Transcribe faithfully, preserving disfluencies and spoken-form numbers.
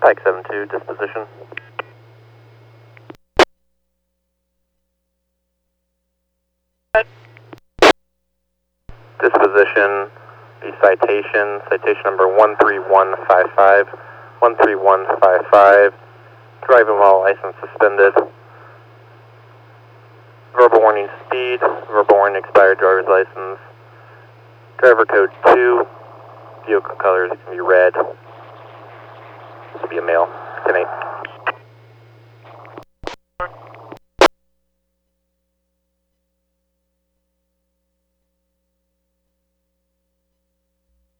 Pike seven two, disposition. Disposition, the citation, citation number one three one five five, one three one five five, driving while license suspended, verbal warning speed, verbal warning expired driver's license, driver code two, vehicle colors can be red, this will be a male, ten eight.